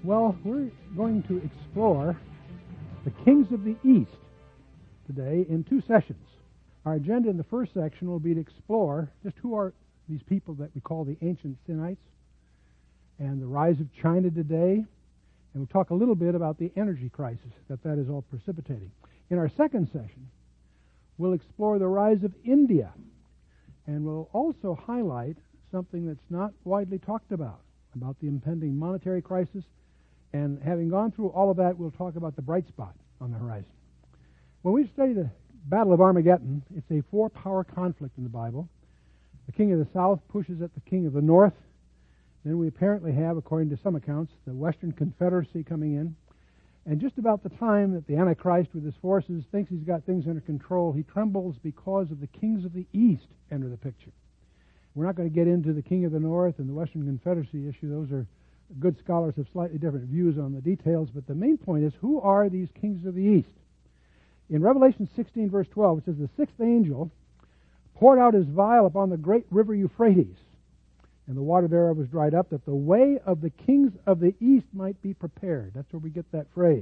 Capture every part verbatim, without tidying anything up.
Well, we're going to explore the kings of the East today in two sessions. Our agenda in the first section will be to explore just who are these people that we call the ancient Sinites and the rise of China today, and we'll talk a little bit about the energy crisis that that is all precipitating. In our second session, we'll explore the rise of India, and we'll also highlight something that's not widely talked about, about the impending monetary crisis. And having gone through all of that, we'll talk about the bright spot on the horizon. When we study the Battle of Armageddon, it's a four-power conflict in the Bible. The king of the south pushes at the king of the north. Then we apparently have, according to some accounts, the Western Confederacy coming in. And just about the time that the Antichrist with his forces thinks he's got things under control, he trembles because of the kings of the east enter the picture. We're not going to get into the king of the north and the Western Confederacy issue. Those are good scholars have slightly different views on the details, but the main point is, who are these kings of the east? In Revelation sixteen, verse twelve, it says, the sixth angel poured out his vial upon the great river Euphrates, and the water thereof was dried up, that the way of the kings of the east might be prepared. That's where we get that phrase.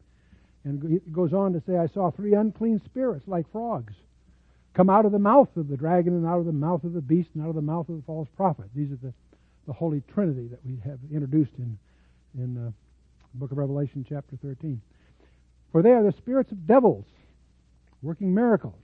And it goes on to say, I saw three unclean spirits like frogs come out of the mouth of the dragon, and out of the mouth of the beast, and out of the mouth of the false prophet. These are the the Holy Trinity that we have introduced in, in uh, the book of Revelation, chapter thirteen. For they are the spirits of devils, working miracles,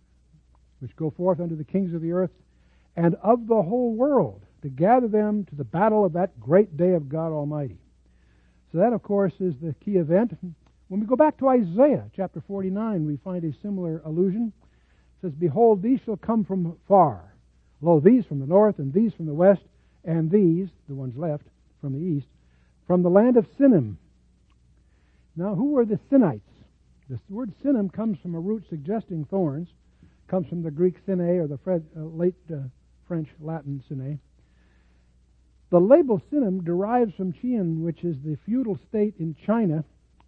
which go forth unto the kings of the earth and of the whole world, to gather them to the battle of that great day of God Almighty. So that, of course, is the key event. When we go back to Isaiah, chapter forty-nine, we find a similar allusion. It says, behold, these shall come from far. Lo, these from the north, and these from the west, and these, the ones left, from the east, from the land of Sinim. Now, who were the Sinites? The word Sinim comes from a root suggesting thorns. Comes from the Greek sine, or the Fred, uh, late uh, French Latin sine. The label Sinim derives from Qian, which is the feudal state in China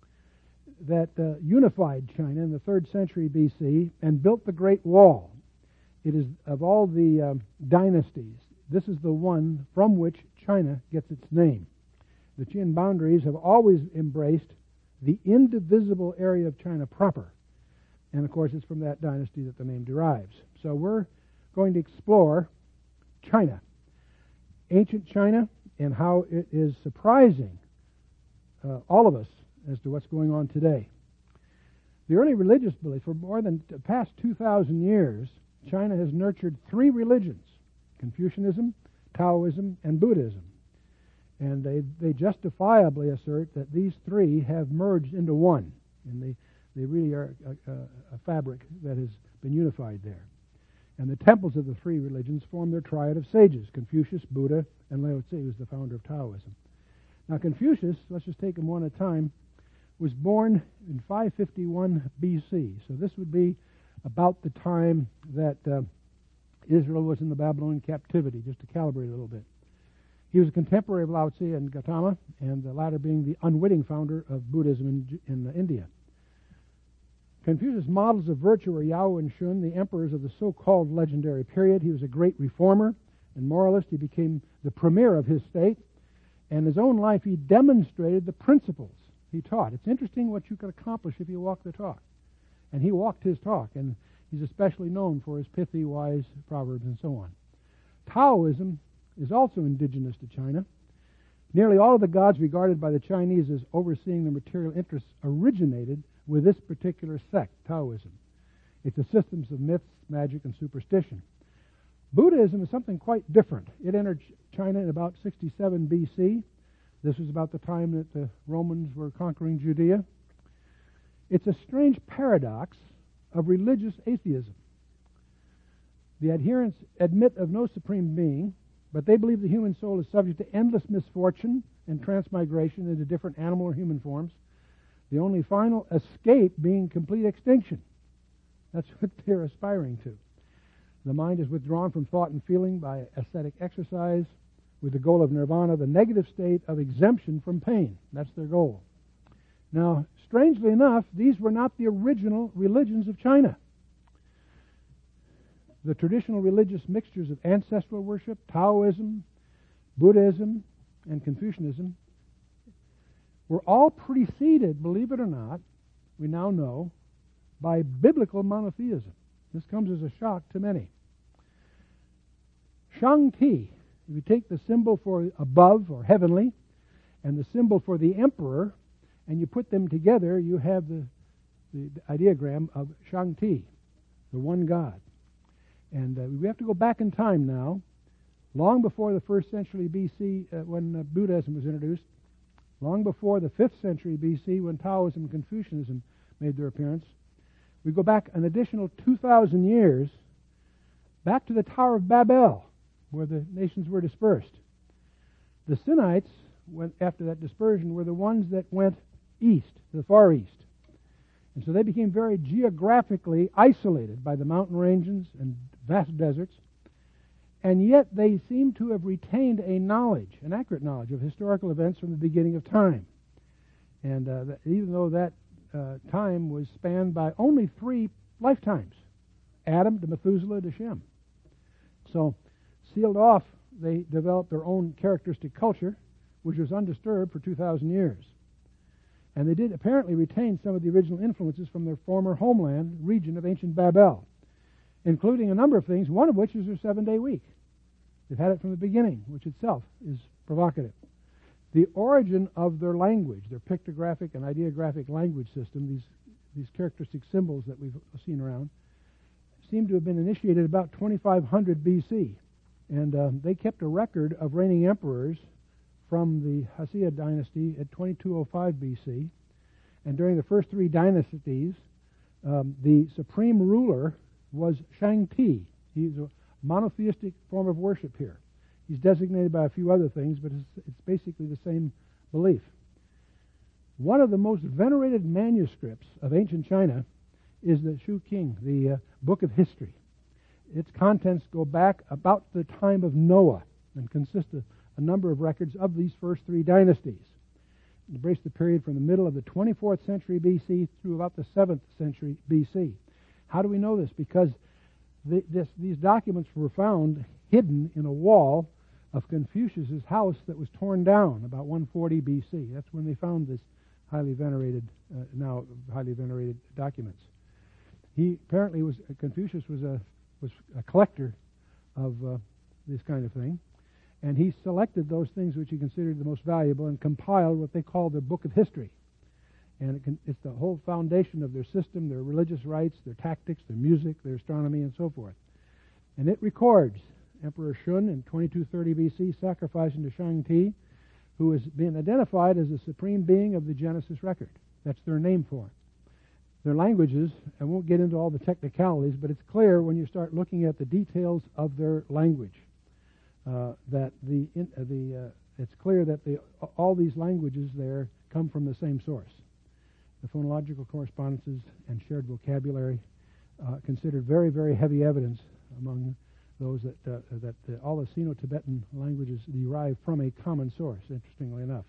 that uh, unified China in the third century B C and built the Great Wall. It is, of all the uh, dynasties, this is the one from which China gets its name. The Qin boundaries have always embraced the indivisible area of China proper. And, of course, it's from that dynasty that the name derives. So we're going to explore China, ancient China, and how it is surprising uh, all of us as to what's going on today. The early religious belief, for more than the past two thousand years, China has nurtured three religions: Confucianism, Taoism, and Buddhism. And they, they justifiably assert that these three have merged into one. And they, they really are a, a, a fabric that has been unified there. And the temples of the three religions form their triad of sages: Confucius, Buddha, and Lao Tzu, who's the founder of Taoism. Now Confucius, let's just take them one at a time, was born in five fifty-one B C. So this would be about the time that uh, Israel was in the Babylonian captivity, just to calibrate a little bit. He was a contemporary of Lao Tzu and Gautama, and the latter being the unwitting founder of Buddhism in, in uh, India. Confucius' models of virtue were Yao and Shun, the emperors of the so-called legendary period. He was a great reformer and moralist. He became the premier of his state. And in his own life, he demonstrated the principles he taught. It's interesting what you can accomplish if you walk the talk. And he walked his talk, and he's especially known for his pithy, wise proverbs and so on. Taoism is also indigenous to China. Nearly all of the gods regarded by the Chinese as overseeing their material interests originated with this particular sect, Taoism. It's a system of myths, magic, and superstition. Buddhism is something quite different. It entered China in about sixty-seven B C. This was about the time that the Romans were conquering Judea. It's a strange paradox of religious atheism. The adherents admit of no supreme being, but they believe the human soul is subject to endless misfortune and transmigration into different animal or human forms, the only final escape being complete extinction. That's what they're aspiring to. The mind is withdrawn from thought and feeling by ascetic exercise with the goal of nirvana, the negative state of exemption from pain. That's their goal. Now, strangely enough, these were not the original religions of China. The traditional religious mixtures of ancestral worship, Taoism, Buddhism, and Confucianism were all preceded, believe it or not, we now know, by biblical monotheism. This comes as a shock to many. Shang-Ti, if you take the symbol for above or heavenly and the symbol for the emperor, and you put them together, you have the, the ideogram of Shang-Ti, the one God. And uh, we have to go back in time now, long before the first century B C, uh, when uh, Buddhism was introduced, long before the fifth century B C, when Taoism and Confucianism made their appearance. We go back an additional two thousand years, back to the Tower of Babel, where the nations were dispersed. The Sinites, went, after that dispersion, were the ones that went east, to the Far East. And so they became very geographically isolated by the mountain ranges and vast deserts. And yet they seem to have retained a knowledge, an accurate knowledge of historical events from the beginning of time. And uh, that, even though that uh, time was spanned by only three lifetimes, Adam to Methuselah to Shem. So, sealed off, they developed their own characteristic culture, which was undisturbed for two thousand years. And they did apparently retain some of the original influences from their former homeland region of ancient Babel, including a number of things, one of which is their seven-day week. They've had it from the beginning, which itself is provocative. The origin of their language, their pictographic and ideographic language system, these, these characteristic symbols that we've seen around, seem to have been initiated about twenty-five hundred B C. And uh, they kept a record of reigning emperors from the Hasiya dynasty at twenty-two oh five B C. And during the first three dynasties, um, the supreme ruler was Shang-Ti. He's a monotheistic form of worship here. He's designated by a few other things, but it's, it's basically the same belief. One of the most venerated manuscripts of ancient China is the Shu King, the uh, Book of History. Its contents go back about the time of Noah and consist of a number of records of these first three dynasties. It embrace the period from the middle of the twenty-fourth century B C through about the seventh century B C. How do we know this? Because the, this, these documents were found hidden in a wall of Confucius's house that was torn down about one forty B C. That's when they found this highly venerated, uh, now highly venerated documents. He apparently was Confucius was a was a collector of uh, this kind of thing, and he selected those things which he considered the most valuable and compiled what they call the Book of History. And it can, it's the whole foundation of their system, their religious rites, their tactics, their music, their astronomy, and so forth. And it records Emperor Shun in twenty-two thirty B C sacrificing to Shang-Ti, who is being identified as the supreme being of the Genesis record. That's their name for it. Their languages, I won't get into all the technicalities, but it's clear when you start looking at the details of their language uh, that the in, uh, the uh, it's clear that the, all these languages there come from the same source. The phonological correspondences and shared vocabulary uh, considered very, very heavy evidence among those that uh, that uh, all the Sino-Tibetan languages derive from a common source, interestingly enough.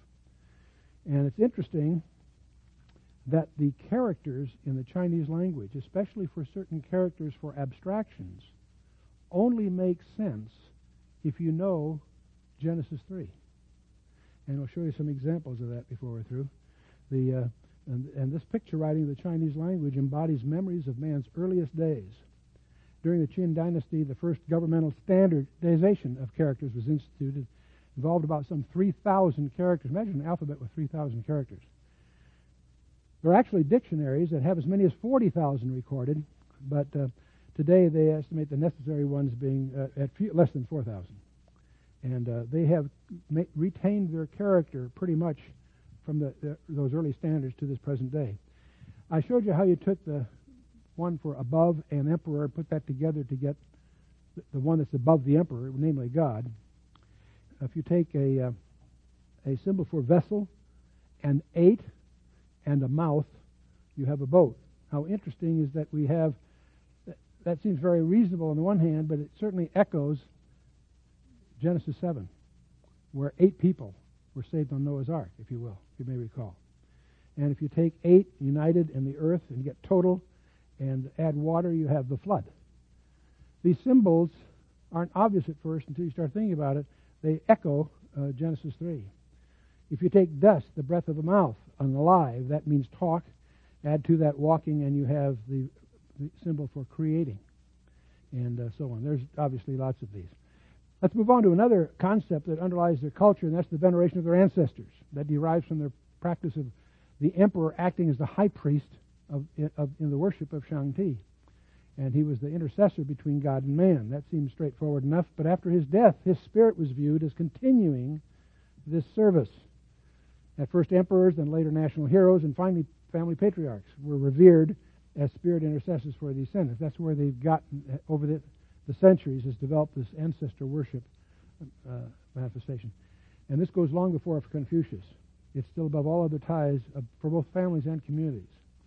And it's interesting that the characters in the Chinese language, especially for certain characters for abstractions, only make sense if you know Genesis three. And I'll show you some examples of that before we're through. The uh, and, and this picture writing of the Chinese language embodies memories of man's earliest days. During the Qin dynasty, the first governmental standardization of characters was instituted. It involved about some three thousand characters. Imagine an alphabet with three thousand characters. There are actually dictionaries that have as many as forty thousand recorded, but uh, today they estimate the necessary ones being uh, at few, less than four thousand. And uh, they have ma- retained their character pretty much from the, the, those early standards to this present day. I showed you how you took the one for above and emperor and put that together to get the, the one that's above the emperor, namely God. If you take a, uh, a symbol for vessel and eight, and a mouth, you have a boat. How interesting is that we have, that seems very reasonable on the one hand, but it certainly echoes Genesis seven, where eight people were saved on Noah's Ark, if you will, if you may recall. And if you take eight united in the earth and get total and add water, you have the flood. These symbols aren't obvious at first until you start thinking about it. They echo uh, Genesis three. If you take dust, the breath of the mouth, on alive, that means talk. Add to that walking, and you have the, the symbol for creating, and uh, so on. There's obviously lots of these. Let's move on to another concept that underlies their culture, and that's the veneration of their ancestors. That derives from their practice of the emperor acting as the high priest of, of in the worship of Shang-Ti. And he was the intercessor between God and man. That seems straightforward enough, but after his death, his spirit was viewed as continuing this service. At first emperors, then later national heroes, and finally family patriarchs were revered as spirit intercessors for the descendants. That's where they've gotten, over the, the centuries, has developed this ancestor worship uh, manifestation. And this goes long before Confucius. It's still above all other ties uh, for both families and communities.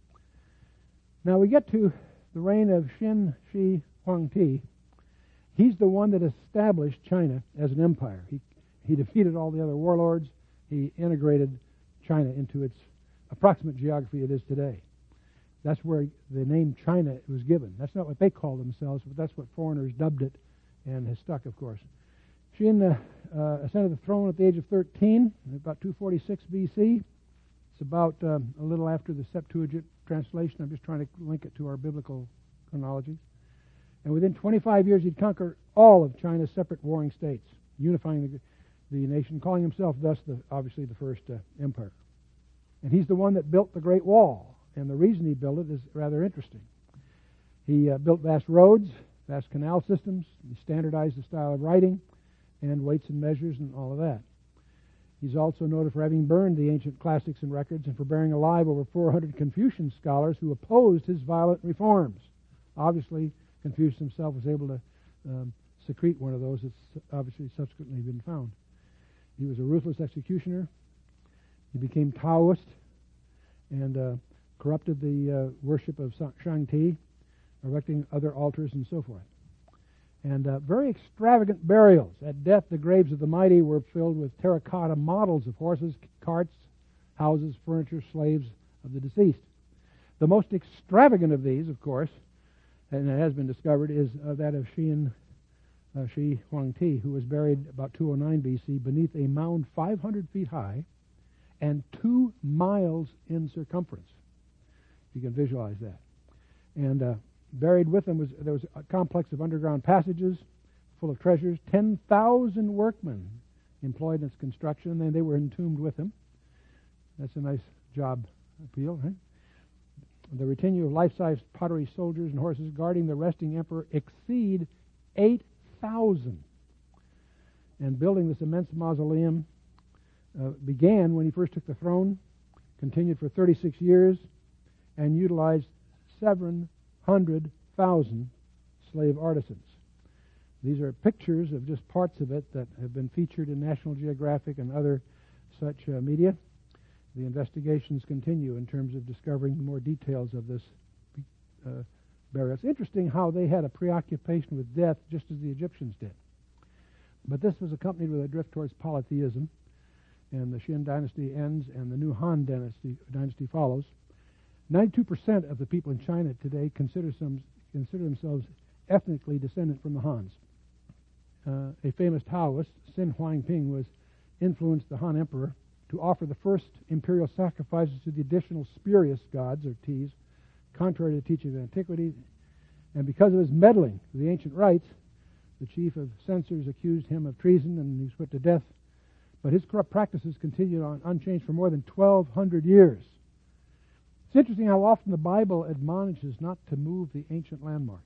Now we get to the reign of Qin Shi Huangdi. He's the one that established China as an empire. He, he defeated all the other warlords. He integrated China into its approximate geography it is today. That's where the name China was given. That's not what they call themselves, but that's what foreigners dubbed it, and has stuck, of course. Qin uh, uh, ascended the throne at the age of thirteen, about two forty-six B C. It's about um, a little after the Septuagint translation. I'm just trying to link it to our biblical chronology. And within twenty-five years, he'd conquer all of China's separate warring states, unifying the, the nation, calling himself thus, the, obviously, the first uh, empire. And he's the one that built the Great Wall. And the reason he built it is rather interesting. He uh, built vast roads, vast canal systems. He standardized the style of writing and weights and measures and all of that. He's also noted for having burned the ancient classics and records and for burying alive over four hundred Confucian scholars who opposed his violent reforms. Obviously, Confucius himself was able to um, secrete one of those that's obviously subsequently been found. He was a ruthless executioner. He became Taoist and uh, corrupted the uh, worship of Shang-Ti, erecting other altars and so forth. And uh, very extravagant burials. At death, the graves of the mighty were filled with terracotta models of horses, carts, houses, furniture, slaves of the deceased. The most extravagant of these, of course, and it has been discovered, is uh, that of Qin uh, Shi Huangdi, who was buried about two oh nine B C beneath a mound five hundred feet high and two miles in circumference. You can visualize that. And uh, buried with him was there was a complex of underground passages full of treasures. Ten thousand workmen employed in its construction, and then they were entombed with him. That's a nice job appeal, right? The retinue of life-size pottery soldiers and horses guarding the resting emperor exceed eight thousand. And building this immense mausoleum uh, began when he first took the throne, continued for thirty-six years, and utilized seven hundred thousand slave artisans. These are pictures of just parts of it that have been featured in National Geographic and other such uh, media. The investigations continue in terms of discovering more details of this uh, burial. It's interesting how they had a preoccupation with death just as the Egyptians did. But this was accompanied with a drift towards polytheism, and the Qin dynasty ends and the new Han dynasty, dynasty follows. ninety-two percent of the people in China today consider, some, consider themselves ethnically descendant from the Hans. Uh, a famous Taoist, Sin Huangping, was influenced the Han emperor to offer the first imperial sacrifices to the additional spurious gods, or Ts, contrary to the teachings of antiquity. And because of his meddling with the ancient rites, the chief of censors accused him of treason, and he was put to death. But his corrupt practices continued on unchanged for more than twelve hundred years. It's interesting how often the Bible admonishes not to move the ancient landmarks.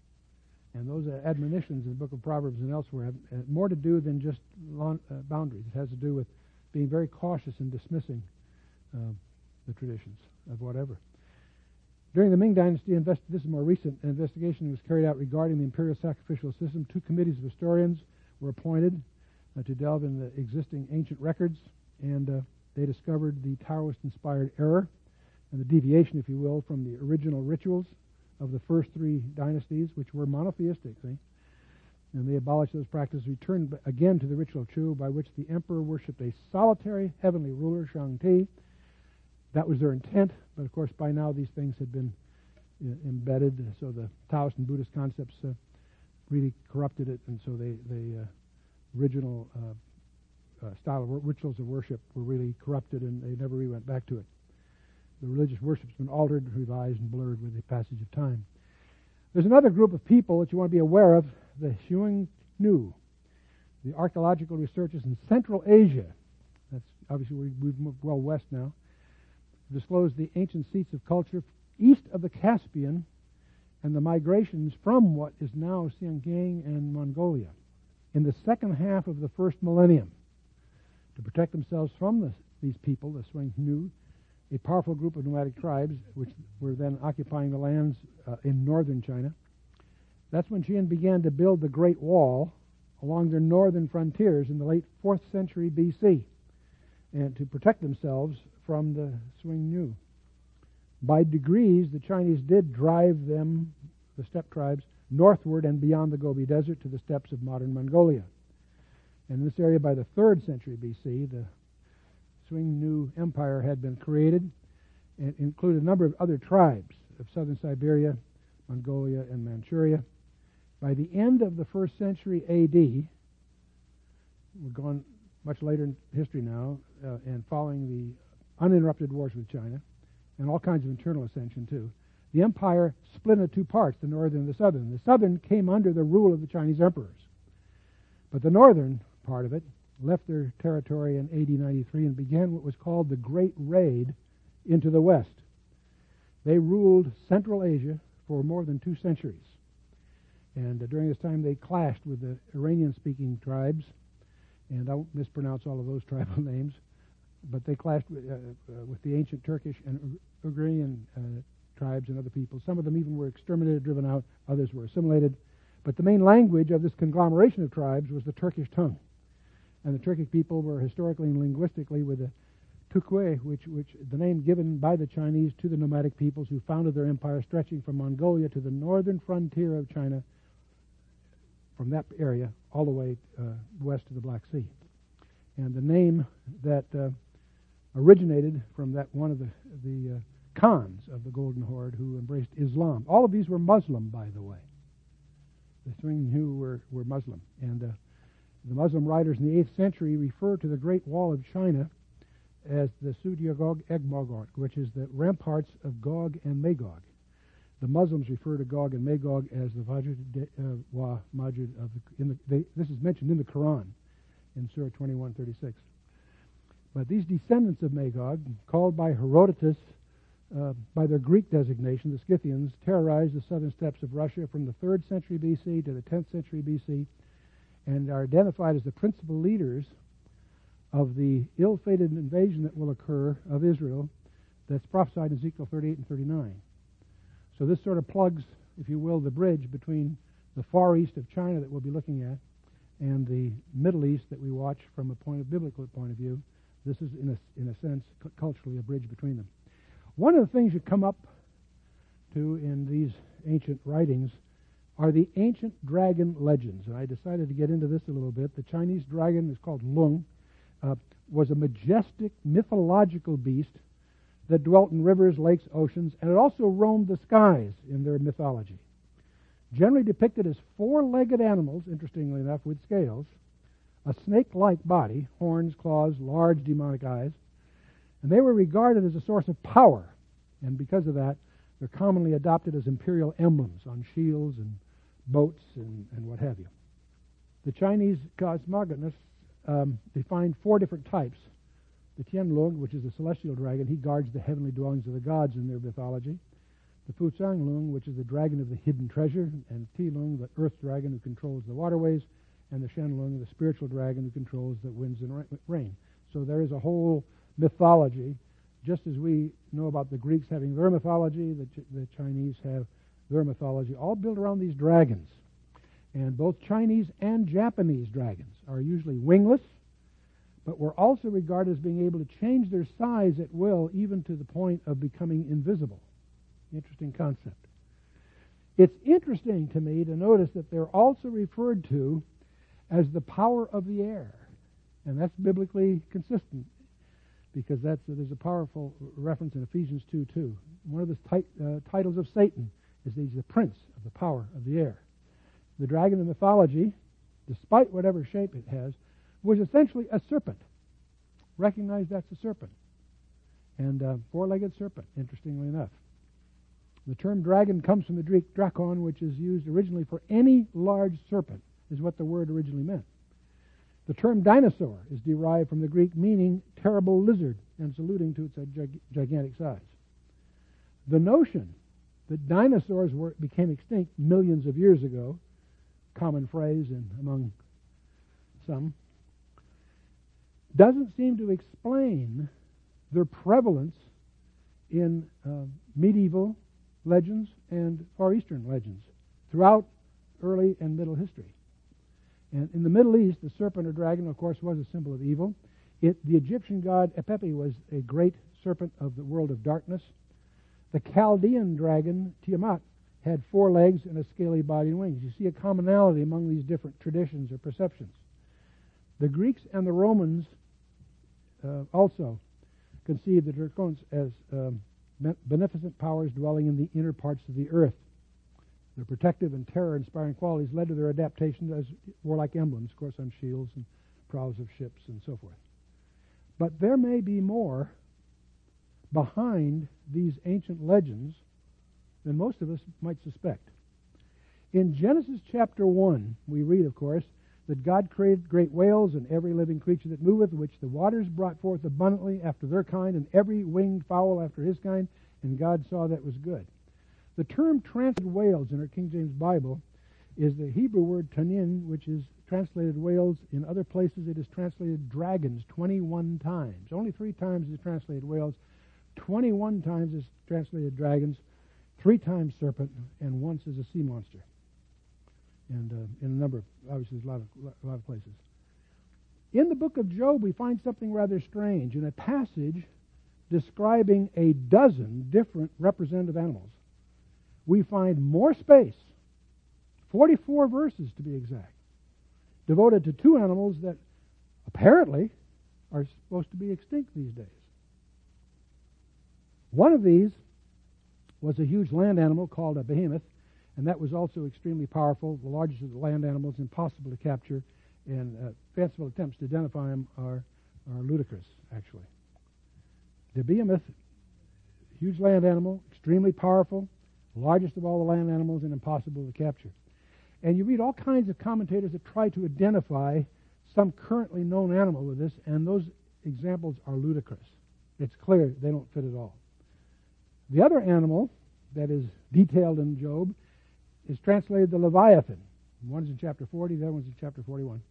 And those admonitions in the book of Proverbs and elsewhere have more to do than just boundaries. It has to do with being very cautious in dismissing uh, the traditions of whatever. During the Ming Dynasty, invest- this is more recent, an investigation was carried out regarding the imperial sacrificial system. Two committees of historians were appointed uh, to delve in the existing ancient records, and uh, they discovered the Taoist-inspired error and the deviation, if you will, from the original rituals of the first three dynasties, which were monotheistic, see? And they abolished those practices, returned again to the ritual of Chu, by which the emperor worshipped a solitary heavenly ruler, Shang-Ti. That was their intent, but of course by now these things had been uh, embedded, so the Taoist and Buddhist concepts uh, really corrupted it, and so they, the uh, original uh, uh, style of rituals of worship were really corrupted, and they never really went back to it. The religious worship's been altered, revised, and blurred with the passage of time. There's another group of people that you want to be aware of, the Xiongnu, the archaeological researchers in Central Asia. That's obviously we, we've moved well west now. Disclose the ancient seats of culture east of the Caspian and the migrations from what is now Xinjiang and Mongolia in the second half of the first millennium. To protect themselves from the, these people, the Xiongnu, a powerful group of nomadic tribes which were then occupying the lands uh, in northern China. That's when Qian began to build the Great Wall along their northern frontiers in the late fourth century B C, and to protect themselves from the Xiongnu. By degrees, the Chinese did drive them, the steppe tribes, northward and beyond the Gobi Desert to the steppes of modern Mongolia. And in this area, by the third century B C, the Xiongnu Empire had been created, and included a number of other tribes of southern Siberia, Mongolia, and Manchuria. By the end of the first century A D, we're going much later in history now, uh, and following the uninterrupted wars with China, and all kinds of internal ascension too, the empire split into two parts, the northern and the southern. The southern came under the rule of the Chinese emperors, but the northern part of it left their territory in A D ninety-three and began what was called the Great Raid into the west. They ruled Central Asia for more than two centuries. And uh, during this time they clashed with the Iranian-speaking tribes, and I won't mispronounce all of those tribal names, but they clashed with, uh, uh, with the ancient Turkish and Ugrian uh, tribes and other people. Some of them even were exterminated, driven out, others were assimilated. But the main language of this conglomeration of tribes was the Turkish tongue. And the Turkic people were historically and linguistically with the Tukwe, which, which the name given by the Chinese to the nomadic peoples who founded their empire stretching from Mongolia to the northern frontier of China, from that area all the way uh, west to the Black Sea. And the name that uh, originated from that one of the, the uh, Khans of the Golden Horde who embraced Islam. All of these were Muslim, by the way. The Xiongnu were, were Muslim. And uh, the Muslim writers in the eighth century refer to the Great Wall of China as the Sudyagog Egmagog, which is the ramparts of Gog and Magog. The Muslims refer to Gog and Magog as the Wajud uh, wa Majud of the. In the they, this is mentioned in the Quran, in Surah twenty-one thirty-six. But these descendants of Magog, called by Herodotus uh, by their Greek designation, the Scythians, terrorized the southern steppes of Russia from the third century B C to the tenth century B C, and are identified as the principal leaders of the ill-fated invasion that will occur of Israel that's prophesied in Ezekiel thirty-eight and thirty-nine. So this sort of plugs, if you will, the bridge between the far east of China that we'll be looking at and the Middle East that we watch from a point of biblical point of view. This is, in a, in a sense, c- culturally a bridge between them. One of the things you come up to in these ancient writings are the ancient dragon legends. And I decided to get into this a little bit. The Chinese dragon is called Lung, uh, was a majestic mythological beast that dwelt in rivers, lakes, oceans, and it also roamed the skies in their mythology. Generally depicted as four-legged animals, interestingly enough, with scales, a snake-like body, horns, claws, large demonic eyes, and they were regarded as a source of power, and because of that, they're commonly adopted as imperial emblems on shields and boats and, and what have you. The Chinese cosmogonists um, defined four different types. The Tianlong, which is a celestial dragon, he guards the heavenly dwellings of the gods in their mythology. The Fuchanglong, which is the dragon of the hidden treasure, and Tilong, the earth dragon who controls the waterways, and the Shenlong, the spiritual dragon who controls the winds and rain. So there is a whole mythology, just as we know about the Greeks having their mythology, the, Ch- the Chinese have their mythology, all built around these dragons. And both Chinese and Japanese dragons are usually wingless, but were also regarded as being able to change their size at will, even to the point of becoming invisible. Interesting concept. It's interesting to me to notice that they're also referred to as the power of the air. And that's biblically consistent, because that's uh, there's a powerful reference in Ephesians two two. One of the tit- uh, titles of Satan is that he's the prince of the power of the air. The dragon in mythology, despite whatever shape it has, was essentially a serpent. Recognize that's a serpent. And a four-legged serpent, interestingly enough. The term dragon comes from the Greek drakon, which is used originally for any large serpent, is what the word originally meant. The term dinosaur is derived from the Greek meaning terrible lizard, and it's alluding to its gig- gigantic size. The notion that dinosaurs were, became extinct millions of years ago, common phrase in, among some, doesn't seem to explain their prevalence in uh, medieval legends and Far Eastern legends throughout early and middle history. And in the Middle East, the serpent or dragon, of course, was a symbol of evil. It, the Egyptian god Epepi was a great serpent of the world of darkness. The Chaldean dragon, Tiamat, had four legs and a scaly body and wings. You see a commonality among these different traditions or perceptions. The Greeks and the Romans uh, also conceived the dragons as um, beneficent powers dwelling in the inner parts of the earth. Their protective and terror-inspiring qualities led to their adaptation as warlike emblems, of course, on shields and prows of ships and so forth. But there may be more behind these ancient legends than most of us might suspect. In Genesis chapter one, we read, of course, that God created great whales and every living creature that moveth, which the waters brought forth abundantly after their kind, and every winged fowl after his kind, and God saw that was good. The term translated whales in our King James Bible is the Hebrew word tanin, which is translated whales. In other places it is translated dragons twenty-one times. Only three times is translated whales. twenty-one times is translated dragons. Three times serpent, and once is a sea monster. And uh, in a number of, obviously there's a lot of, a lot of places. In the book of Job, we find something rather strange. In a passage describing a dozen different representative animals, we find more space, forty-four verses to be exact, devoted to two animals that apparently are supposed to be extinct these days. One of these was a huge land animal called a behemoth, and that was also extremely powerful, the largest of the land animals, impossible to capture, and uh, fanciful attempts to identify them are, are ludicrous, actually. The behemoth, huge land animal, extremely powerful, largest of all the land animals, and impossible to capture. And you read all kinds of commentators that try to identify some currently known animal with this, and those examples are ludicrous. It's clear they don't fit at all. The other animal that is detailed in Job is translated the Leviathan. One's in chapter forty, the other one's in chapter forty-one.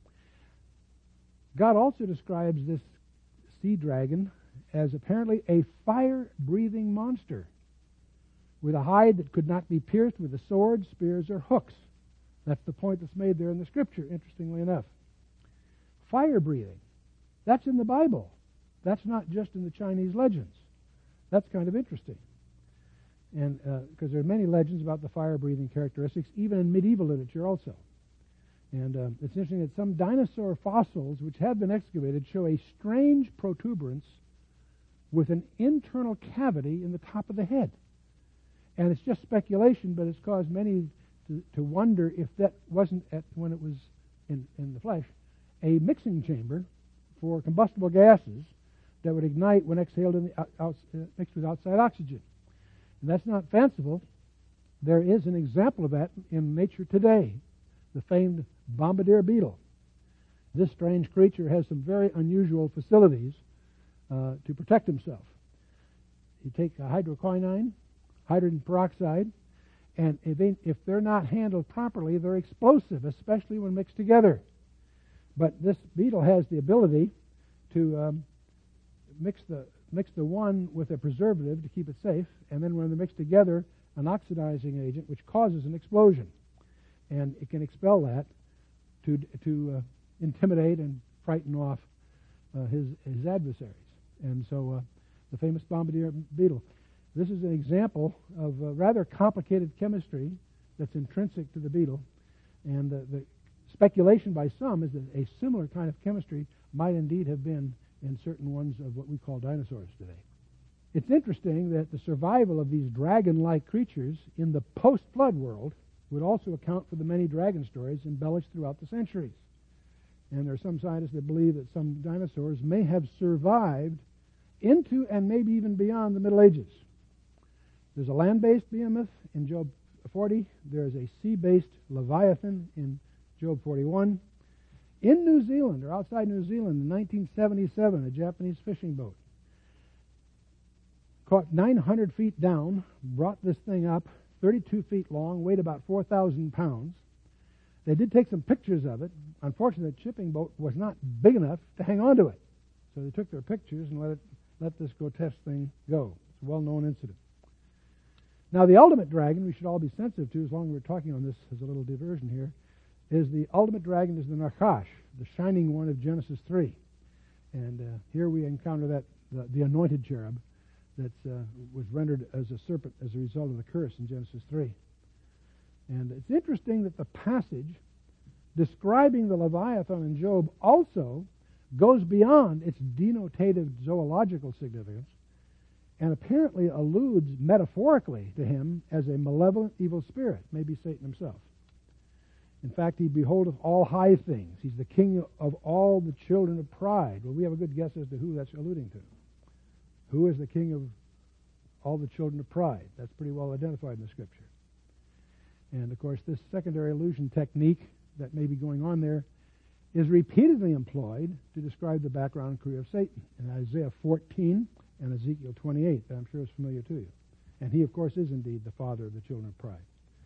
God also describes this sea dragon as apparently a fire-breathing monster with a hide that could not be pierced with a sword, spears, or hooks. That's the point that's made there in the Scripture, interestingly enough. Fire-breathing. That's in the Bible. That's not just in the Chinese legends. That's kind of interesting. And because uh, there are many legends about the fire-breathing characteristics, even in medieval literature also. And uh, it's interesting that some dinosaur fossils, which have been excavated, show a strange protuberance with an internal cavity in the top of the head. And it's just speculation, but it's caused many to, to wonder if that wasn't, at, when it was in, in the flesh, a mixing chamber for combustible gases that would ignite when exhaled in the, out, out, uh, mixed with outside oxygen. And that's not fanciful. There is an example of that in nature today, the famed bombardier beetle. This strange creature has some very unusual facilities uh, to protect himself. You take a hydroquinine, hydrogen peroxide, and if, they, if they're not handled properly, they're explosive, especially when mixed together. But this beetle has the ability to um, mix the mix the one with a preservative to keep it safe, and then when they're mixed together, an oxidizing agent which causes an explosion. And it can expel that to to uh, intimidate and frighten off uh, his, his adversaries. And so uh, the famous bombardier beetle. This is an example of uh, rather complicated chemistry that's intrinsic to the beetle. And uh, the speculation by some is that a similar kind of chemistry might indeed have been in certain ones of what we call dinosaurs today. It's interesting that the survival of these dragon-like creatures in the post-flood world would also account for the many dragon stories embellished throughout the centuries. And there are some scientists that believe that some dinosaurs may have survived into and maybe even beyond the Middle Ages. There's a land-based behemoth in Job forty. There's a sea-based Leviathan in Job forty-one. In New Zealand, or outside New Zealand, in nineteen seventy-seven, a Japanese fishing boat caught nine hundred feet down, brought this thing up, thirty-two feet long, weighed about four thousand pounds. They did take some pictures of it. Unfortunately, the shipping boat was not big enough to hang on to it. So they took their pictures and let it let this grotesque thing go. It's a well-known incident. Now, the ultimate dragon we should all be sensitive to, as long as we're talking on this as a little diversion here, is the ultimate dragon is the Nachash, the shining one of Genesis three. And uh, here we encounter that the, the anointed cherub that uh, was rendered as a serpent as a result of the curse in Genesis three. And it's interesting that the passage describing the Leviathan in Job also goes beyond its denotative zoological significance and apparently alludes metaphorically to him as a malevolent evil spirit, maybe Satan himself. In fact, he beholdeth all high things. He's the king of all the children of pride. Well, we have a good guess as to who that's alluding to. Who is the king of all the children of pride? That's pretty well identified in the Scripture. And, of course, this secondary illusion technique that may be going on there is repeatedly employed to describe the background and career of Satan in Isaiah fourteen and Ezekiel twenty-eight, that I'm sure is familiar to you. And he, of course, is indeed the father of the children of pride.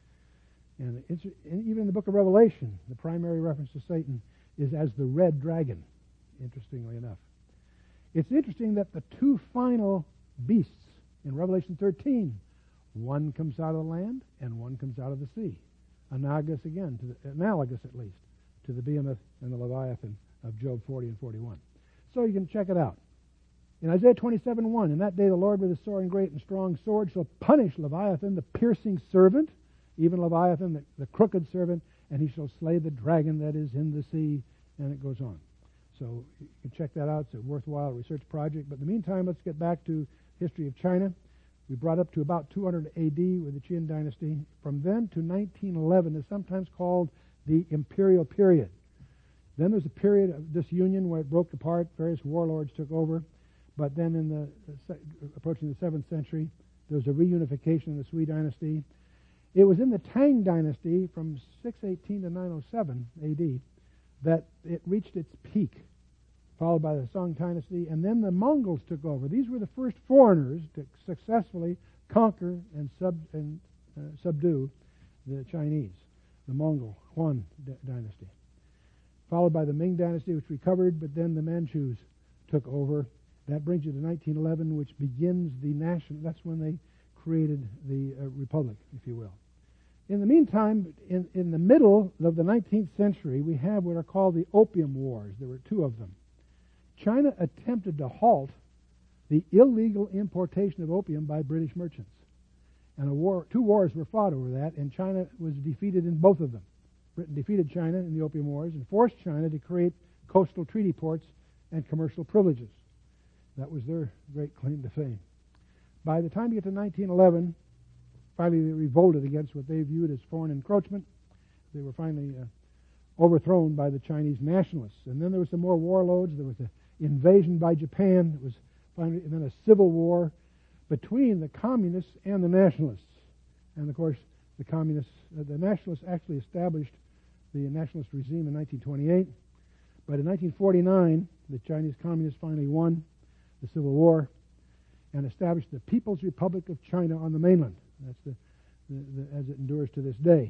And it's, even in the book of Revelation, the primary reference to Satan is as the red dragon, interestingly enough. It's interesting that the two final beasts in Revelation thirteen, one comes out of the land and one comes out of the sea. Analogous again, to the, analogous at least, to the behemoth and the Leviathan of Job forty and forty-one. So you can check it out. In Isaiah twenty-seven one, in that day the Lord with his soaring great and strong sword shall punish Leviathan, the piercing servant, even Leviathan, the, the crooked servant, and he shall slay the dragon that is in the sea, and it goes on. So you can check that out. It's a worthwhile research project. But in the meantime, let's get back to history of China. We brought up to about two hundred A D with the Qin dynasty. From then to nineteen eleven is sometimes called the imperial period. Then there's a period of disunion where it broke apart. Various warlords took over. But then in the uh, approaching the seventh century, there was a reunification in the Sui dynasty. It was in the Tang dynasty from six eighteen to nine oh seven A D that it reached its peak, followed by the Song dynasty, and then the Mongols took over. These were the first foreigners to successfully conquer and, sub, and uh, subdue the Chinese, the Mongol Huan d- dynasty, followed by the Ming dynasty, which recovered, but then the Manchus took over. That brings you to nineteen eleven, which begins the national, that's when they created the uh, republic, if you will. In the meantime, in, in the middle of the nineteenth century, we have what are called the Opium Wars. There were two of them. China attempted to halt the illegal importation of opium by British merchants. And a war, two wars were fought over that, and China was defeated in both of them. Britain defeated China in the Opium Wars and forced China to create coastal treaty ports and commercial privileges. That was their great claim to fame. By the time you get to nineteen eleven, finally they revolted against what they viewed as foreign encroachment. They were finally uh, overthrown by the Chinese nationalists. And then there were some more warlords. There was an invasion by Japan. It was finally, and then a civil war between the communists and the nationalists. And of course, the communists, uh, the nationalists actually established the nationalist regime in nineteen twenty-eight. But in nineteen forty-nine, the Chinese communists finally won the Civil War and established the People's Republic of China on the mainland. That's the, the, the as it endures to this day.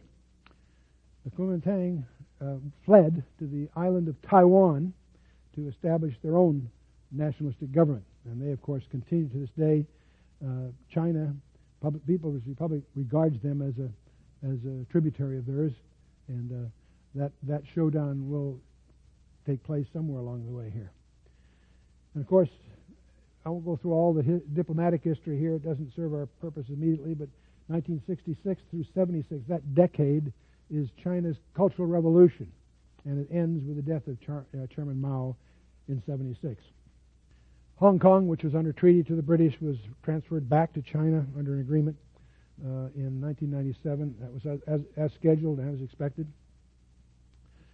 The Kuomintang uh, fled to the island of Taiwan to establish their own nationalistic government, and they, of course, continue to this day. Uh, China, public, People's Republic, regards them as a as a tributary of theirs, and uh, that that showdown will take place somewhere along the way here. And of course, I won't go through all the hi- diplomatic history here. It doesn't serve our purpose immediately, but nineteen sixty-six through seventy-six, that decade is China's Cultural Revolution, and it ends with the death of Char- uh, Chairman Mao in seventy-six. Hong Kong, which was under treaty to the British, was transferred back to China under an agreement uh, in nineteen ninety-seven. That was as, as, as scheduled and as expected.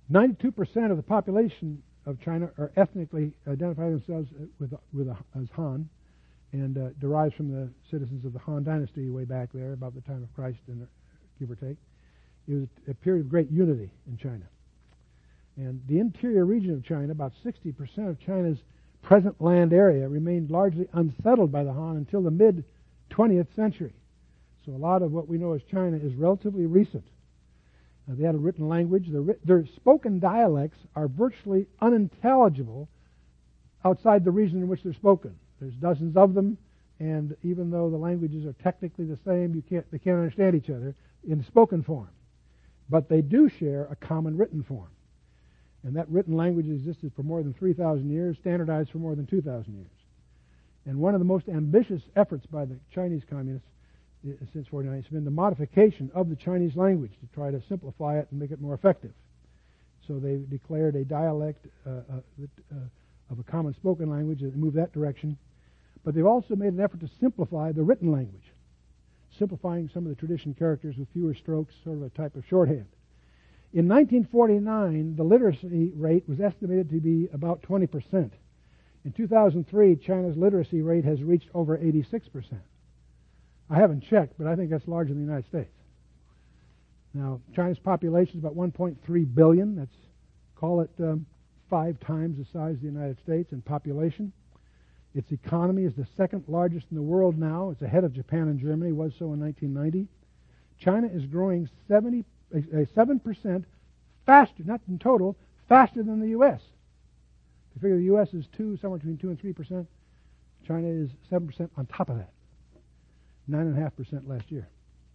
ninety-two percent of the population of China are ethnically identify themselves with, with as Han, and uh, derives from the citizens of the Han Dynasty way back there, about the time of Christ, and give or take. It was a period of great unity in China. And the interior region of China, about sixty percent of China's present land area, remained largely unsettled by the Han until the mid-twentieth century. So a lot of what we know as China is relatively recent. Uh, they had a written language. Their, their spoken dialects are virtually unintelligible outside the region in which they're spoken. There's dozens of them, and even though the languages are technically the same, you can't, they can't understand each other in spoken form. But they do share a common written form. And that written language existed for more than three thousand years, standardized for more than two thousand years. And one of the most ambitious efforts by the Chinese communists since forty-nine has been the modification of the Chinese language to try to simplify it and make it more effective. So they declared a dialect uh, uh, uh, of a common spoken language and moved that direction. But they've also made an effort to simplify the written language, simplifying some of the tradition characters with fewer strokes, sort of a type of shorthand. In nineteen forty-nine, the literacy rate was estimated to be about twenty percent. In two thousand three, China's literacy rate has reached over eighty-six percent. I haven't checked, but I think that's larger than the United States. Now, China's population is about one point three billion. That's, call it um, five times the size of the United States in population. Its economy is the second largest in the world now. It's ahead of Japan and Germany, was so in nineteen ninety. China is growing seventy, uh, seven percent faster, not in total, faster than the U S. If you figure the U S is two, somewhere between two and three percent, China is seven percent on top of that. nine point five percent last year.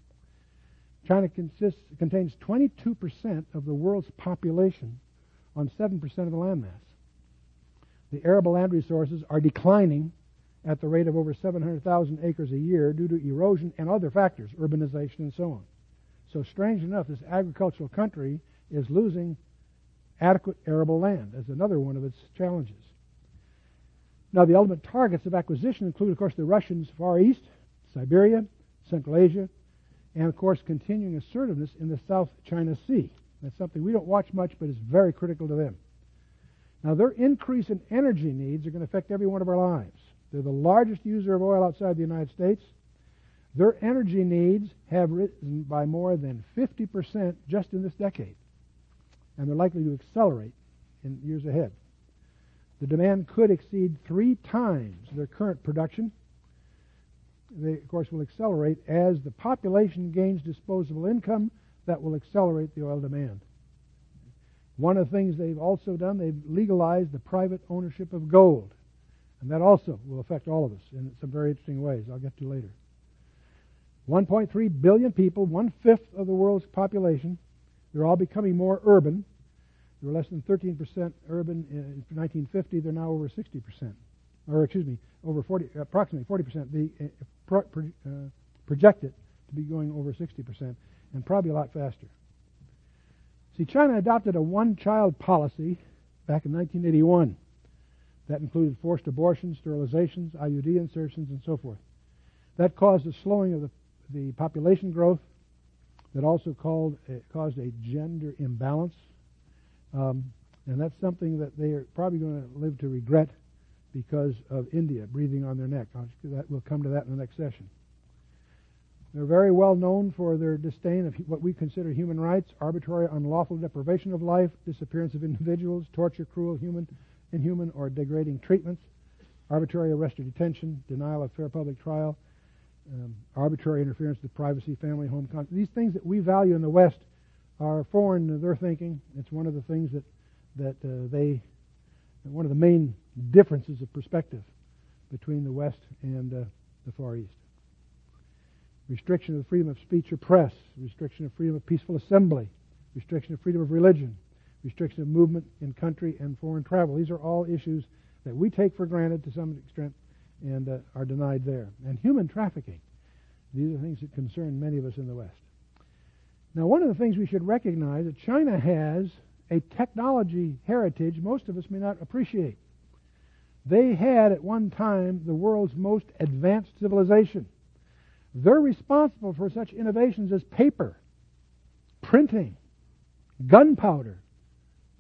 China consists, contains twenty-two percent of the world's population on seven percent of the landmass. The arable land resources are declining at the rate of over seven hundred thousand acres a year due to erosion and other factors, urbanization and so on. So strange enough, this agricultural country is losing adequate arable land as another one of its challenges. Now, the ultimate targets of acquisition include, of course, the Russians' Far East, Siberia, Central Asia, and, of course, continuing assertiveness in the South China Sea. That's something we don't watch much, but is very critical to them. Now, their increase in energy needs are going to affect every one of our lives. They're the largest user of oil outside the United States. Their energy needs have risen by more than fifty percent just in this decade, and they're likely to accelerate in years ahead. The demand could exceed three times their current production. They, of course, will accelerate as the population gains disposable income. That will accelerate the oil demand. One of the things they've also done, they've legalized the private ownership of gold. And that also will affect all of us in some very interesting ways I'll get to later. one point three billion people, one-fifth of the world's population. They're all becoming more urban. They were less than thirteen percent urban in nineteen fifty. They're now over sixty percent. Or, excuse me, over forty, approximately forty percent. The uh, pro, pro, uh, projected to be going over sixty percent, and probably a lot faster. See, China adopted a one-child policy back in nineteen eighty-one. That included forced abortions, sterilizations, I U D insertions, and so forth. That caused a slowing of the, the population growth. That also called, uh, caused a gender imbalance. Um, and that's something that they are probably going to live to regret because of India breathing on their neck. That, we'll come to that in the next session. They're very well known for their disdain of what we consider human rights, arbitrary, unlawful deprivation of life, disappearance of individuals, torture, cruel, human, inhuman, or degrading treatments, arbitrary arrest or detention, denial of fair public trial, um, arbitrary interference with privacy, family, home content. These things that we value in the West are foreign to their thinking. It's one of the things that, that uh, they, one of the main differences of perspective between the West and uh, the Far East. Restriction of the freedom of speech or press, restriction of freedom of peaceful assembly, restriction of freedom of religion, restriction of movement in country and foreign travel. These are all issues that we take for granted to some extent and uh, are denied there. And human trafficking. These are things that concern many of us in the West. Now, one of the things we should recognize that China has a technology heritage most of us may not appreciate. They had at one time the world's most advanced civilization. They're responsible for such innovations as paper, printing, gunpowder,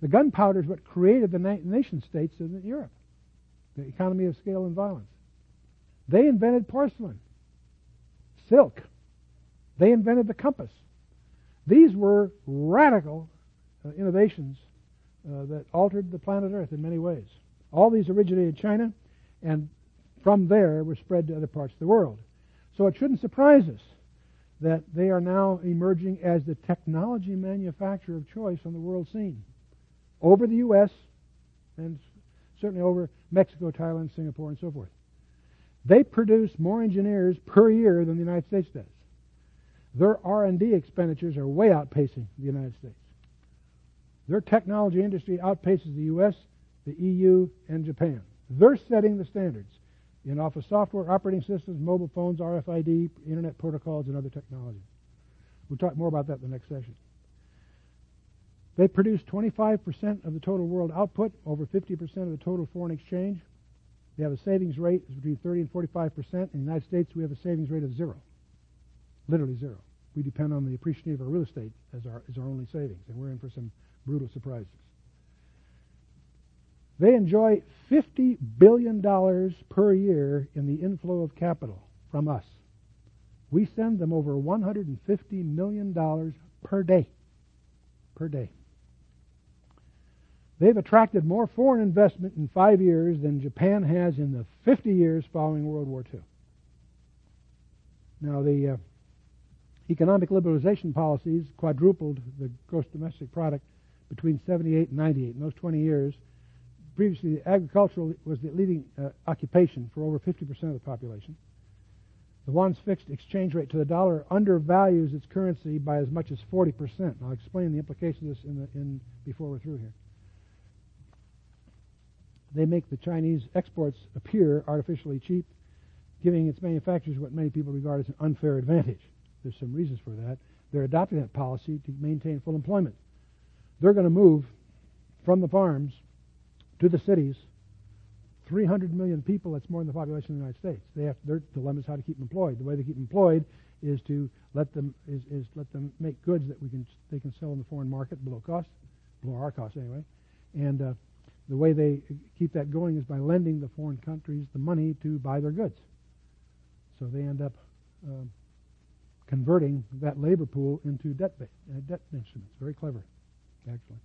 The gunpowder is what created the na- nation states in Europe, the economy of scale and violence. They invented porcelain, silk. They invented the compass. These were radical uh, innovations uh, that altered the planet Earth in many ways. All these originated in China, and from there were spread to other parts of the world. So it shouldn't surprise us that they are now emerging as the technology manufacturer of choice on the world scene, over the U S and certainly over Mexico, Thailand, Singapore, and so forth. They produce more engineers per year than the United States does. Their R and D expenditures are way outpacing the United States. Their technology industry outpaces the U S, the E U, and Japan. They're setting the standards in office software, operating systems, mobile phones, R F I D, internet protocols, and other technologies. We'll talk more about that in the next session. They produce twenty-five percent of the total world output, over fifty percent of the total foreign exchange. They have a savings rate between thirty and forty-five percent. In the United States, we have a savings rate of zero. Literally zero. We depend on the appreciation of our real estate as our, as our only savings, and we're in for some brutal surprises. They enjoy fifty billion dollars per year in the inflow of capital from us. We send them over one hundred fifty million dollars per day. Per day. They've attracted more foreign investment in five years than Japan has in the fifty years following World War Two. Now, the uh, economic liberalization policies quadrupled the gross domestic product between seventy-eight and ninety-eight. In those twenty years, previously agricultural was the leading uh, occupation for over fifty percent of the population. The yuan's fixed exchange rate to the dollar undervalues its currency by as much as forty percent. I'll explain the implications of this in the, in, before we're through here. They make the Chinese exports appear artificially cheap, giving its manufacturers what many people regard as an unfair advantage. There's some reasons for that. They're adopting that policy to maintain full employment. They're going to move from the farms to the cities three hundred million people. That's more than the population of the United States. They have their dilemma is how to keep them employed. The way they keep them employed is to let them is, is let them make goods that we can they can sell in the foreign market below cost, below our cost anyway. And uh, the way they keep that going is by lending the foreign countries the money to buy their goods. So they end up um, converting that labor pool into debt uh, debt instruments. Very clever, actually.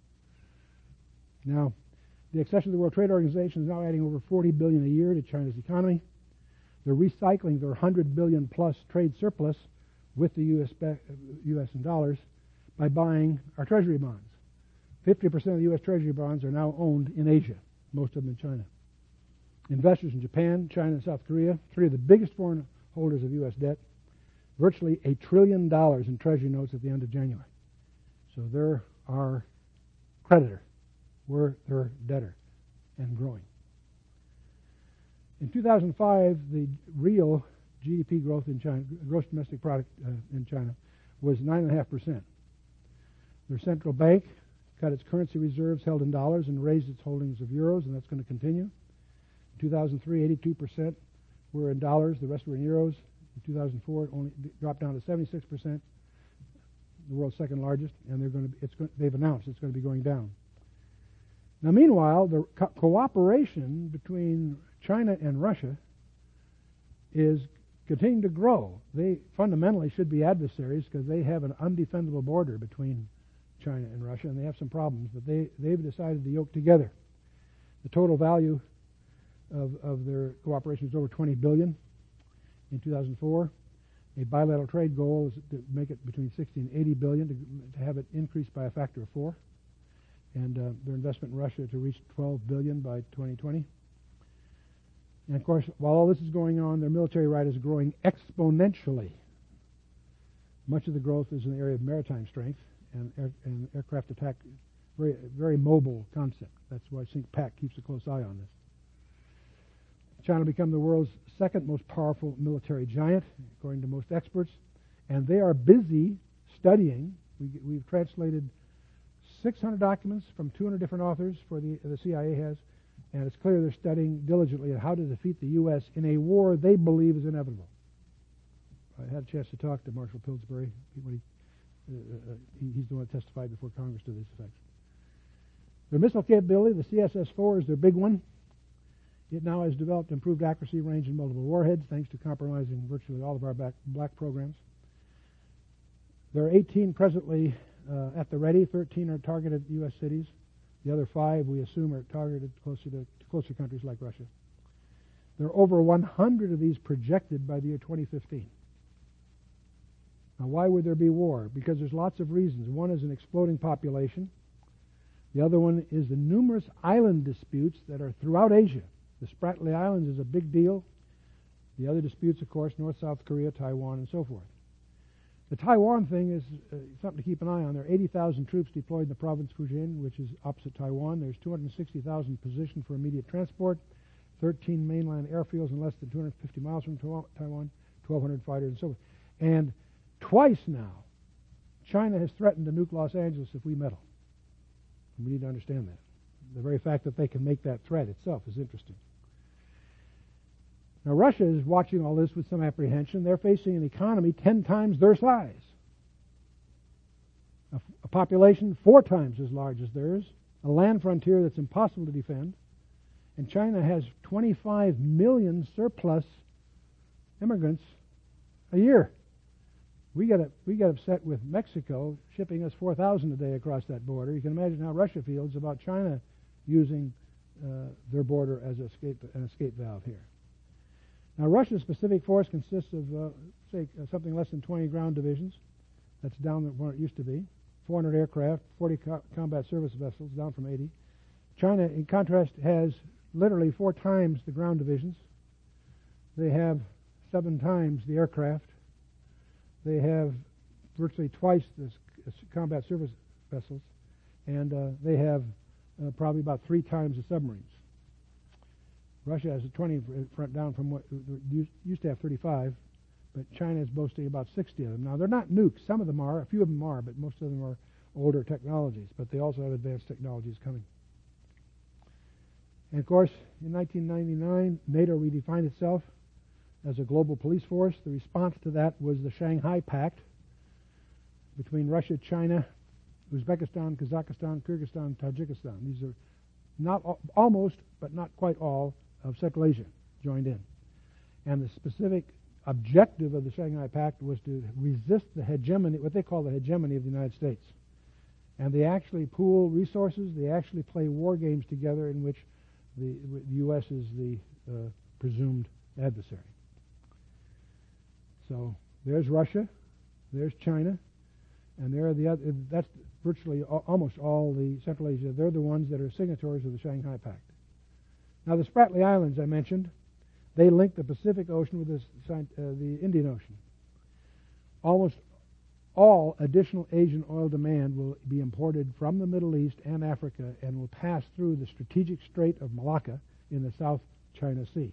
Now, the accession to the World Trade Organization is now adding over forty billion dollars a year to China's economy. They're recycling their one hundred billion dollars plus trade surplus with the U S, U S in dollars by buying our treasury bonds. fifty percent of the U S Treasury bonds are now owned in Asia, most of them in China. Investors in Japan, China, and South Korea, three of the biggest foreign holders of U S debt, virtually a trillion dollars in treasury notes at the end of January. So they're our creditor. We're their debtor and growing. In two thousand five, the real G D P growth in China, gross domestic product uh, in China, was nine point five percent. Their central bank cut its currency reserves held in dollars and raised its holdings of euros, and that's going to continue. In two thousand three, eighty-two percent were in dollars, the rest were in euros. In two thousand four, it only dropped down to seventy-six percent, the world's second largest, and they're going to be, it's going, they've announced it's going to be going down. Now, meanwhile, the co- cooperation between China and Russia is continuing to grow. They fundamentally should be adversaries because they have an undefendable border between China and Russia, and they have some problems, but they, they've decided to yoke together. The total value of, of their cooperation is over twenty billion dollars in two thousand four. A bilateral trade goal is to make it between sixty and eighty billion dollars, to, to have it increase by a factor of four. And uh, their investment in Russia to reach twelve billion dollars by twenty twenty. And of course, while all this is going on, their military right is growing exponentially. Much of the growth is in the area of maritime strength and, air, and aircraft attack, very very mobile concept. That's why SINCPAC keeps a close eye on this. China will become the world's second most powerful military giant, according to most experts, and they are busy studying. We, we've translated six hundred documents from two hundred different authors for the, the C I A has, and it's clear they're studying diligently how to defeat the U S in a war they believe is inevitable. I had a chance to talk to Marshall Pillsbury. When he, uh, uh, he, he's the one that testified before Congress to this effect. Their missile capability, the C S S four, is their big one. It now has developed improved accuracy, range, and multiple warheads, thanks to compromising virtually all of our back, black programs. There are eighteen presently uh, at the ready. thirteen are targeted U S cities. The other five, we assume, are targeted closer to, to closer countries like Russia. There are over one hundred of these projected by the year twenty fifteen. Now, why would there be war? Because there's lots of reasons. One is an exploding population. The other one is the numerous island disputes that are throughout Asia. The Spratly Islands is a big deal. The other disputes, of course, North, South Korea, Taiwan, and so forth. The Taiwan thing is uh, something to keep an eye on. There are eighty thousand troops deployed in the province of Fujian, which is opposite Taiwan. There's two hundred sixty thousand positioned for immediate transport, thirteen mainland airfields in less than two hundred fifty miles from Taiwan, twelve hundred fighters, and so forth. And twice now, China has threatened to nuke Los Angeles if we meddle. And we need to understand that. The very fact that they can make that threat itself is interesting. Now, Russia is watching all this with some apprehension. They're facing an economy ten times their size, a, a population four times as large as theirs, a land frontier that's impossible to defend, and China has twenty-five million surplus immigrants a year. We get a, we get upset with Mexico shipping us four thousand a day across that border. You can imagine how Russia feels about China using uh, their border as a escape, an escape valve here. Now, Russia's Pacific Force consists of, uh, say, uh, something less than twenty ground divisions. That's down where it used to be. four hundred aircraft, forty co combat service vessels, down from eighty. China, in contrast, has literally four times the ground divisions. They have seven times the aircraft. They have virtually twice the combat service vessels. And uh, they have uh, probably about three times the submarines. Russia has a twenty front down from what used to have thirty-five, but China is boasting about sixty of them. Now, they're not nukes. Some of them are. A few of them are, but most of them are older technologies. But they also have advanced technologies coming. And, of course, in nineteen ninety-nine, NATO redefined itself as a global police force. The response to that was the Shanghai Pact between Russia, China, Uzbekistan, Kazakhstan, Kyrgyzstan, Tajikistan. These are not al almost, but not quite all, of Central Asia joined in. And the specific objective of the Shanghai Pact was to resist the hegemony, what they call the hegemony of the United States. And they actually pool resources. They actually play war games together in which the, the U S is the uh, presumed adversary. So there's Russia, there's China, and there are the other, that's virtually al almost all the Central Asia. They're the ones that are signatories of the Shanghai Pact. Now, the Spratly Islands I mentioned, they link the Pacific Ocean with the, uh, the Indian Ocean. Almost all additional Asian oil demand will be imported from the Middle East and Africa and will pass through the strategic Strait of Malacca in the South China Sea.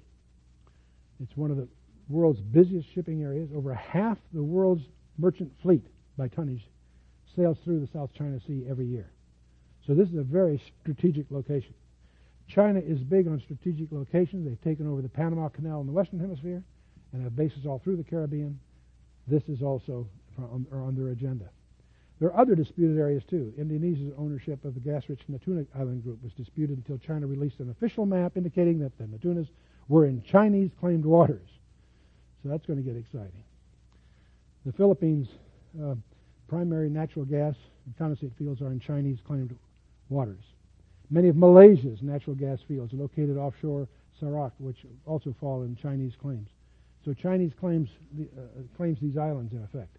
It's one of the world's busiest shipping areas. Over half the world's merchant fleet by tonnage sails through the South China Sea every year. So this is a very strategic location. China is big on strategic locations. They've taken over the Panama Canal in the Western Hemisphere and have bases all through the Caribbean. This is also on, on their agenda. There are other disputed areas, too. Indonesia's ownership of the gas-rich Natuna Island group was disputed until China released an official map indicating that the Natunas were in Chinese-claimed waters. So that's going to get exciting. The Philippines' uh, primary natural gas and condensate fields are in Chinese-claimed waters. Many of Malaysia's natural gas fields are located offshore Sarawak, which also fall in Chinese claims. So Chinese claims the, uh, claims these islands, in effect.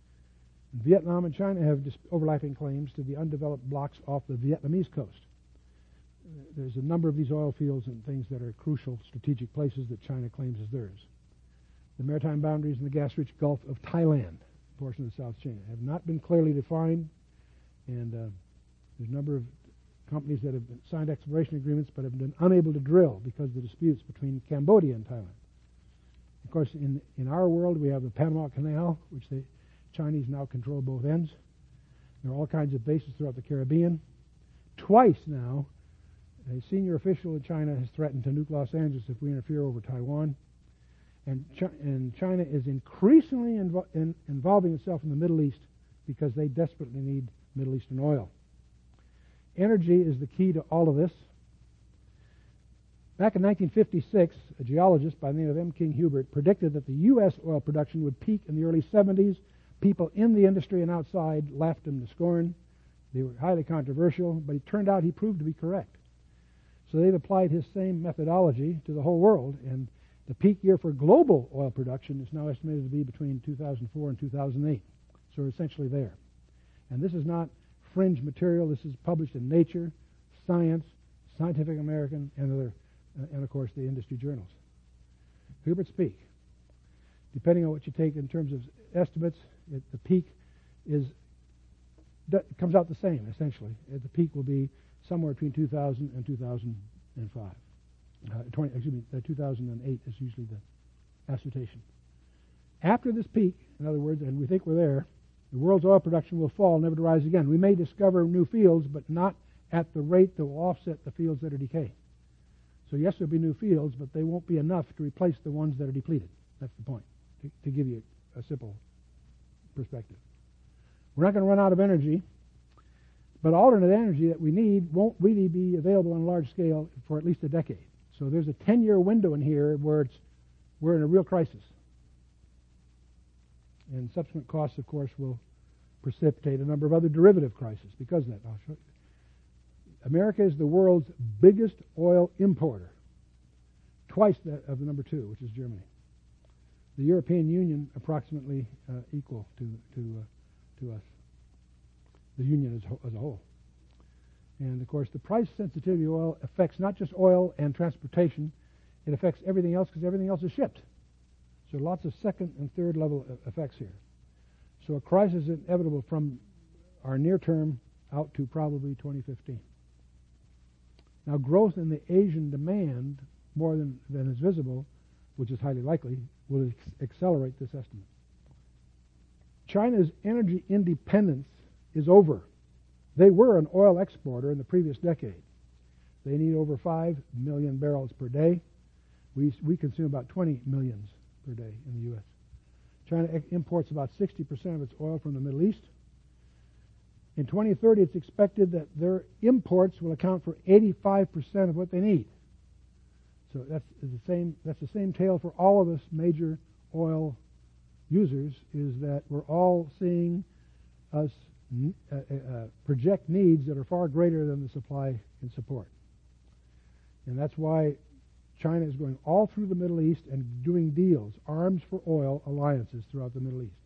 Vietnam and China have overlapping claims to the undeveloped blocks off the Vietnamese coast. Uh, there's a number of these oil fields and things that are crucial strategic places that China claims as theirs. The maritime boundaries in the gas-rich Gulf of Thailand, portion of South China, have not been clearly defined, and uh, there's a number of companies that have signed exploration agreements but have been unable to drill because of the disputes between Cambodia and Thailand. Of course, in, in our world, we have the Panama Canal, which the Chinese now control both ends. There are all kinds of bases throughout the Caribbean. Twice now, a senior official in China has threatened to nuke Los Angeles if we interfere over Taiwan. And, Chi and China is increasingly invo in involving itself in the Middle East because they desperately need Middle Eastern oil. Energy is the key to all of this. Back in nineteen fifty-six, a geologist by the name of M. King Hubert predicted that the U S oil production would peak in the early seventies. People in the industry and outside laughed him to scorn. They were highly controversial, but it turned out he proved to be correct. So they've applied his same methodology to the whole world, and the peak year for global oil production is now estimated to be between two thousand four and two thousand eight. So we're essentially there. And this is not fringe material. This is published in Nature, Science, Scientific American, and other Uh, and, of course, the industry journals. Hubert's peak. Depending on what you take in terms of estimates, it, the peak is d- comes out the same, essentially. Uh, the peak will be somewhere between two thousand and two thousand five. Uh, twenty, excuse me, uh, two thousand eight is usually the assertion. After this peak, in other words, and we think we're there, the world's oil production will fall, never to rise again. We may discover new fields, but not at the rate that will offset the fields that are decaying. So yes, there'll be new fields, but they won't be enough to replace the ones that are depleted. That's the point, to, to give you a simple perspective. We're not going to run out of energy, but alternate energy that we need won't really be available on a large scale for at least a decade. So there's a ten-year window in here where it's, we're in a real crisis. And subsequent costs, of course, will precipitate a number of other derivative crises because of that. I'll show you. America is the world's biggest oil importer, twice that of the number two, which is Germany. The European Union approximately uh, equal to to uh, to us. The Union as, as a whole. And of course, the price sensitivity of oil affects not just oil and transportation; it affects everything else because everything else is shipped. So lots of second and third level effects here. So a crisis is inevitable from our near term out to probably twenty fifteen. Now, growth in the Asian demand, more than, than is visible, which is highly likely, will ex- accelerate this estimate. China's energy independence is over. They were an oil exporter in the previous decade. They need over five million barrels per day. We, we consume about twenty millions per day in the U S. China ex- imports about sixty percent of its oil from the Middle East. In twenty thirty, it's expected that their imports will account for eighty-five percent of what they need. So that's the same. That's the same tale for all of us major oil users. Is that we're all seeing us uh, uh, project needs that are far greater than the supply can support, and that's why China is going all through the Middle East and doing deals, arms for oil alliances throughout the Middle East.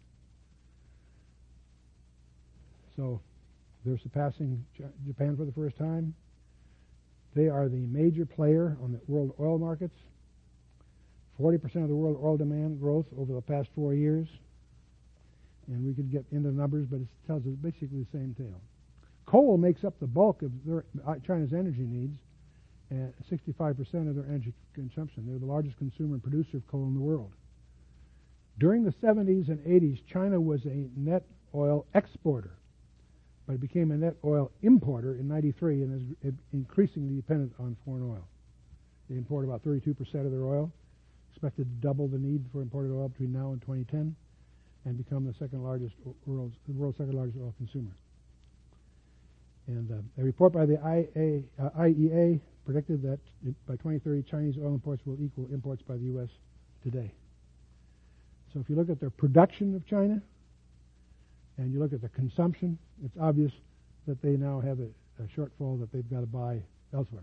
So they're surpassing Japan for the first time. They are the major player on the world oil markets. forty percent of the world oil demand growth over the past four years. And we could get into the numbers, but it tells us basically the same tale. Coal makes up the bulk of their, uh, China's energy needs, and sixty-five percent of their energy consumption. They're the largest consumer and producer of coal in the world. During the seventies and eighties, China was a net oil exporter, but it became a net oil importer in ninety-three and is increasingly dependent on foreign oil. They import about thirty-two percent of their oil, expected to double the need for imported oil between now and twenty ten, and become the second largest world's, the world's second largest oil consumer. And uh, a report by the I A, uh, I E A predicted that by twenty thirty, Chinese oil imports will equal imports by the U S today. So if you look at the production of China, and you look at the consumption, it's obvious that they now have a, a shortfall that they've got to buy elsewhere.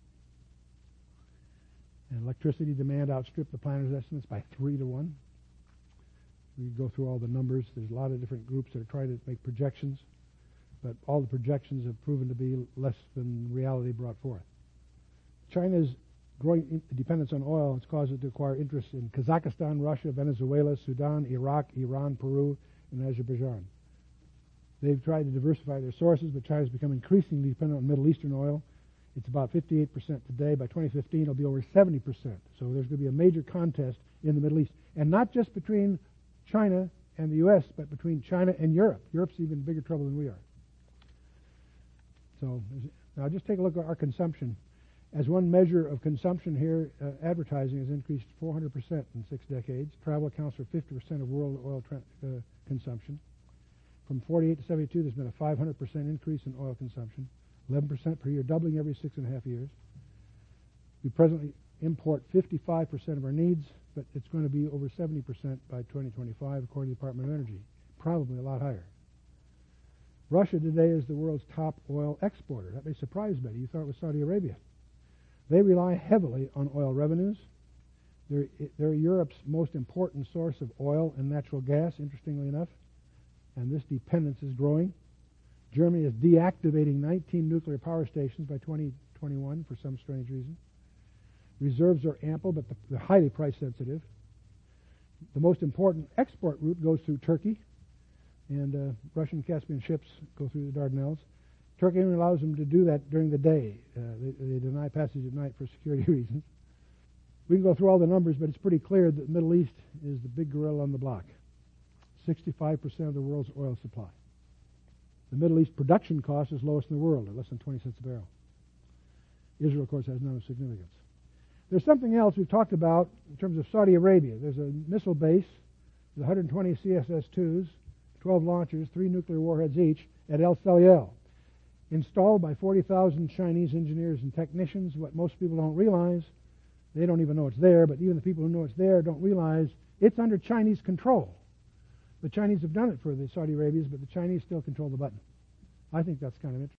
And electricity demand outstripped the planners' estimates by three to one. We go through all the numbers. There's a lot of different groups that are trying to make projections, but all the projections have proven to be less than reality brought forth. China's growing dependence on oil has caused it to acquire interest in Kazakhstan, Russia, Venezuela, Sudan, Iraq, Iran, Peru, and Azerbaijan. They've tried to diversify their sources, but China's become increasingly dependent on Middle Eastern oil. It's about fifty-eight percent today. By twenty fifteen, it'll be over seventy percent. So there's going to be a major contest in the Middle East. And not just between China and the U S, but between China and Europe. Europe's even in bigger trouble than we are. So now just take a look at our consumption. As one measure of consumption here, uh, advertising has increased four hundred percent in six decades. Travel accounts for fifty percent of world oil tra- uh, consumption. From forty-eight to seventy-two, there's been a five hundred percent increase in oil consumption. eleven percent per year, doubling every six and a half years. We presently import fifty-five percent of our needs, but it's going to be over seventy percent by twenty twenty-five, according to the Department of Energy, probably a lot higher. Russia today is the world's top oil exporter. That may surprise many. You thought it was Saudi Arabia. They rely heavily on oil revenues. They're, they're Europe's most important source of oil and natural gas, interestingly enough, and this dependence is growing. Germany is deactivating nineteen nuclear power stations by twenty twenty-one for some strange reason. Reserves are ample, but they're highly price sensitive. The most important export route goes through Turkey, and uh, Russian Caspian ships go through the Dardanelles. Turkey only allows them to do that during the day. Uh, they, they deny passage at night for security reasons. We can go through all the numbers, but it's pretty clear that the Middle East is the big gorilla on the block. sixty-five percent of the world's oil supply. The Middle East production cost is lowest in the world, at less than twenty cents a barrel. Israel, of course, has none of significance. There's something else we've talked about in terms of Saudi Arabia. There's a missile base with one hundred twenty C S S twos, twelve launchers, three nuclear warheads each, at El Sayal, installed by forty thousand Chinese engineers and technicians. What most people don't realize, they don't even know it's there, but even the people who know it's there don't realize it's under Chinese control. The Chinese have done it for the Saudi Arabians, but the Chinese still control the button. I think that's kind of interesting.